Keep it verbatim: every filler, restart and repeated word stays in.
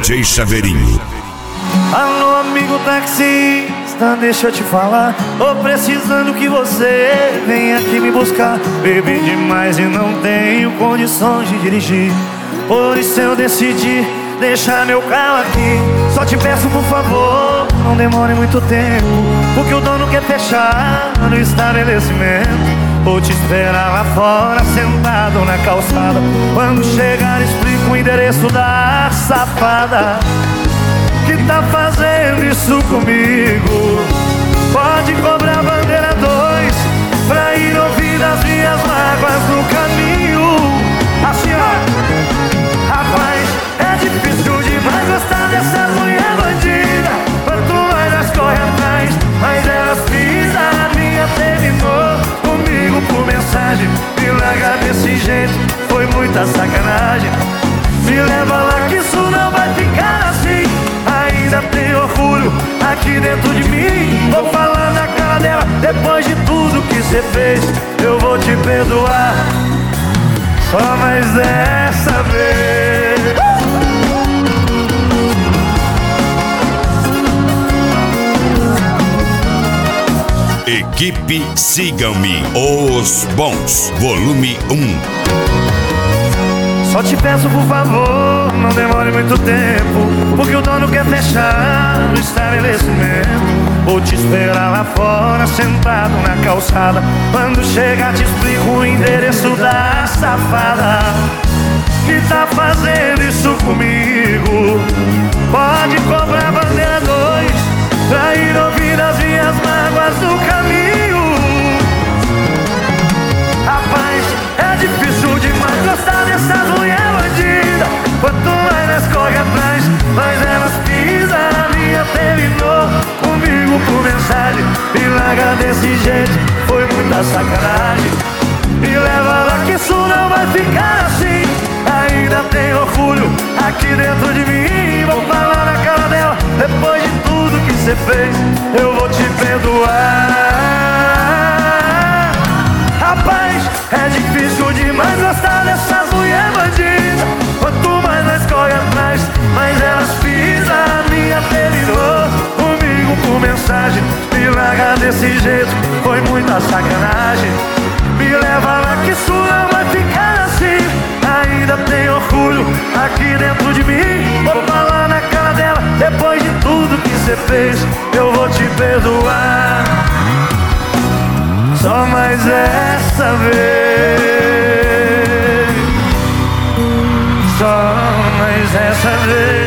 D J Chaveirinho. Alô, amigo taxista, deixa eu te falar. Tô precisando que você venha aqui me buscar. Bebi demais e não tenho condições de dirigir. Por isso eu decidi deixar meu carro aqui. Só te peço, por favor, não demore muito tempo, porque o dono quer fechar no estabelecimento. Vou te esperar lá fora, sentado na calçada. Quando chegar, explico o endereço da safada que tá fazendo isso comigo. Pode cobrar bandeira dois pra ir ouvir das minhas mágoas no caminho. Assim, ó, rapaz, é difícil demais gostar dessas mulher bandida. Quanto mais elas correm atrás, mais elas pisam. A minha terminou comigo por mensagem. Me larga desse jeito, foi muita sacanagem. Me leva lá que isso não vai ficar assim. Ainda tem orgulho aqui dentro de mim. Vou falar na cara dela, depois de tudo que cê fez, eu vou te perdoar, só mais dessa vez. Equipe Sigam-me, Os Bons, volume um. Só te peço, por favor, não demore muito tempo, porque o dono quer fechar no estabelecimento. Vou te esperar lá fora, sentado na calçada. Quando chegar, te explico o endereço da safada que tá fazendo isso comigo. Pode cobrar bandeira dois pra ir ouvir as minhas mágoas no caminho. Rapaz, é difícil demais gostar dessas mulher bandida. Quanto mais elas correm atrás, mais elas pisam. A minha terminou comigo por mensagem. Me larga desse jeito, foi muita sacanagem. Me leva lá que isso não vai ficar assim. Ainda tem orgulho aqui dentro de mim. Vou falar na cara dela, depois de tudo que cê fez, eu vou te perdoar. Rapaz, é difícil demais gostar dessas mulher bandida. Quanto mais nós corre atrás, mais elas pisam. A minha terminou comigo por mensagem. Me larga desse jeito, foi muita sacanagem. Me leva lá que isso não vai ficar assim. Ainda tem orgulho aqui dentro de mim. Vou falar na cara dela, depois de tudo que cê fez, eu vou te perdoar, só mais essa vez, só mais essa vez.